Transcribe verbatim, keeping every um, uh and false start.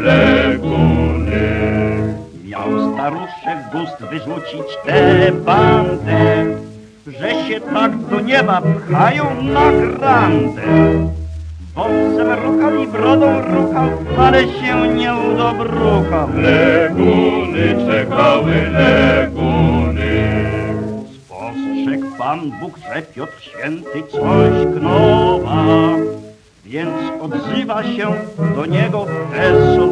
leguny. Miał staruszek gust wyrzucić tę bandę, że się tak do nieba pchają na grandę. Wąsem ruchał i brodą ruchał, ale się nie udobruchał. Leguny czekały, leguny. Spostrzegł Pan Bóg, że Piotr Święty coś knowa, więc odzywa się do niego te